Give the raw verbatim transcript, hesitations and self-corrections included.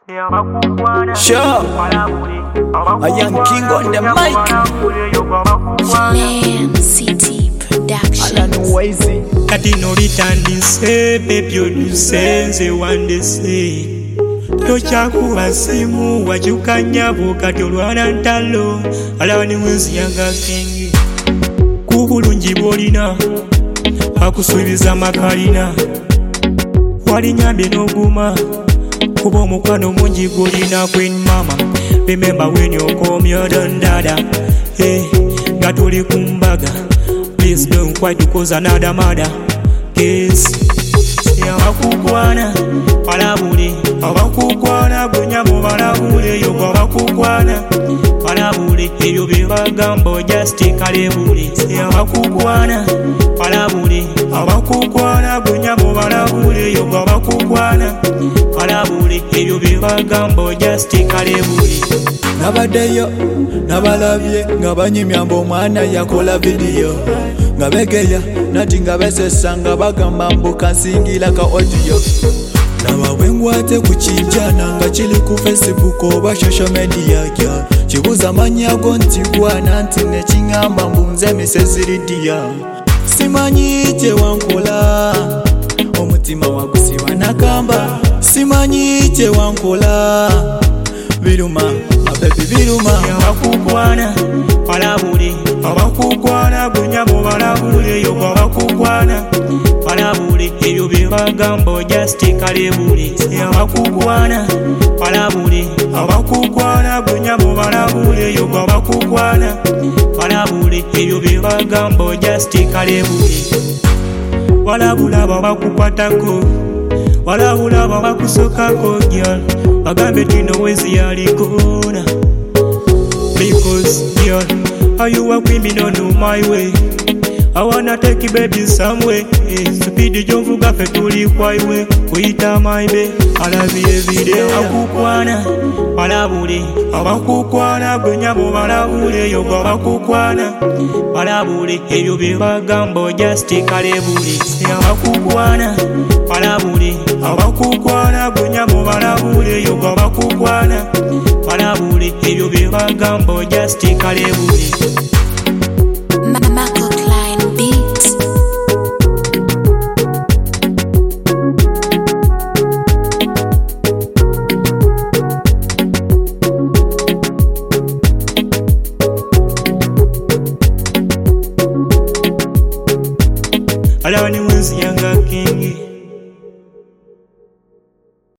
Sure, a young king on the mic. Flame City Production. Alan Wise. Kati no bitandise bebyoduse nze wandese tochakuba simu wachukanya bukati olwana ntalo alaba ne mwenzi yanga kenge kubulungi bwolina akusuubiza makalina walinyambye n'oguma kuba omukwano mungi gwolina Queen Mama. Remember when you come your done dada, hey, nga tuli kumbaga. Please don't quite to cause another mother case. Abakukwana balabule, abakukwana gonya mu balabule yo abakukwana balabule ebyo byebagambo just kalebule. Abakukwana balabule, abakukwana gonya mu balabule yo abakukwana balabule ebyo byebagambo just kalebule. Nabaddeyo nabalabye nga banyimyamba omwana yakola video nga begeya nati nga besesa nga bagamba mbuka nsingira ka audio. Laba bwengwate ku kijana nga kiri ku Facebook oba social media gya kibuza manya go nti gwana nti ne kingamba mbunze misezi lidia. Simanyi kye wankola omutima wagusiba nakamba, simanyi kye wankola biruma abebi biruma. Abakukwana balabule, abakukwana gonya mu balabule yo abakukwana balabule ebyo byebagambo just kalebule. Abakukwana balabule, abakukwana gonya mu balabule yo abakukwana balabule ebyo byebagambo just kalebule. Walabula babakukwatako, walabula babakusokako girl, bagambe tino wezi yalikona. Because girl, are you a queen, me don't know my way. I wanna take you baby somewhere. Hey, stupid jonvuga fe tuli kwa iwe kuita my baby. I love you every day. Abakukwana balabule, abakukwana gonya mu balabule yo abakukwana balabule ebyo byebagambo just kalebule. Abakukwana balabule, abakukwana gonya mu balabule yo abakukwana balabule ebyo byebagambo just kalebule.